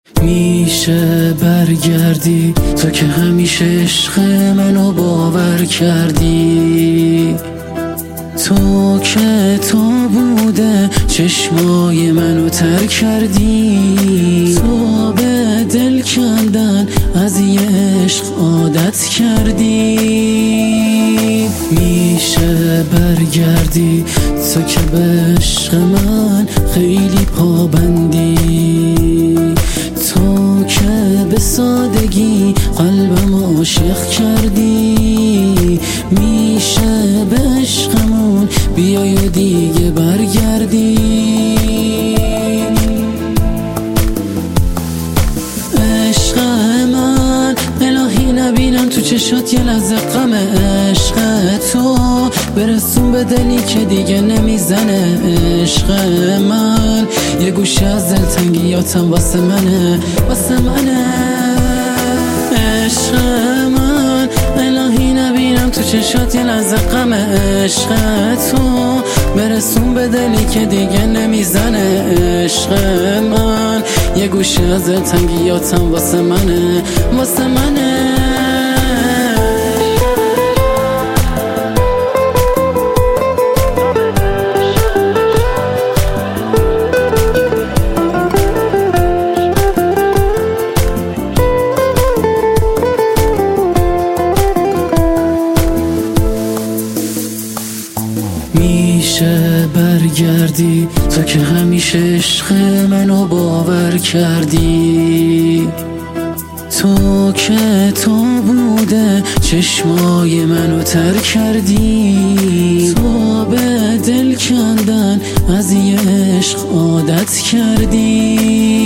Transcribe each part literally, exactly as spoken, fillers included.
میشه برگردی تو که همیشه عشق منو باور کردی، تو که تو بوده چشمای منو تر کردی، تو به دل کندن از یه عشق عادت کردی. میشه برگردی تو که به عشق من خیلی پابندی، تو که به سادگی قلبم عاشق کردی. میشه به عشقمون بیای و دیگه برگردی. عشق من الهی نبینم تو چشات یه لحظه غم عشق تو، برسون به دلی که دیگه نمیزنه. عشق من یه گوشه از دلتنگیاتم واسه منه، واسه منه. عشق من الهی نبینم تو چشات یه لحظه غم عشق تو، برسون به دلی که دیگه نمیزنه. عشق من یه گوشه از دلتنگیاتم واسه منه، واسه منه. میشه برگردی تو که همیشه عشق منو باور کردی، تو که تو بوده چشمای منو تر کردی، تو به دل کندن از یه عشق عادت کردی.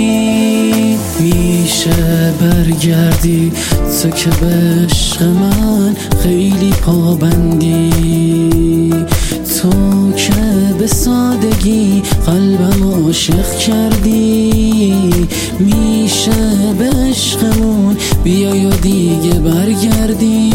میشه برگردی تو که به عشق من خیلی پابندی، تو که به سادگی قلبم عاشق کردی. میشه به عشقمون بیای و دیگه برگردی.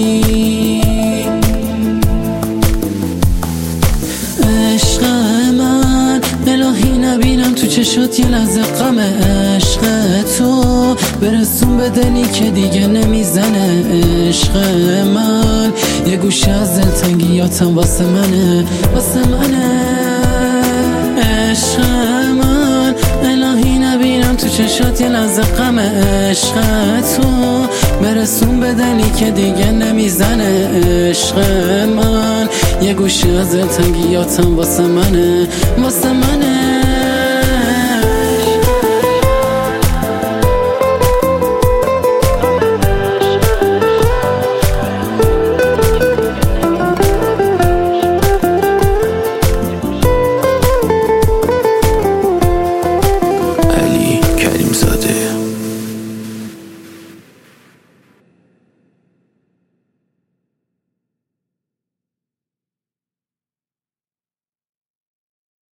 عشق من الهی نبینم تو چشات یه لحظه غم عشق تو، برسون به دلی که دیگه نمیزنه. عشق من یه گوشه از دلتنگیاتم واسه منه، واسه منه. عشق من الهی نبینم تو چشات یه لحظه غم عشق تو، برسون به دلی که دیگه نمیزنه. عشق من یه گوشه از دلتنگیاتم واسه منه، واسه منه.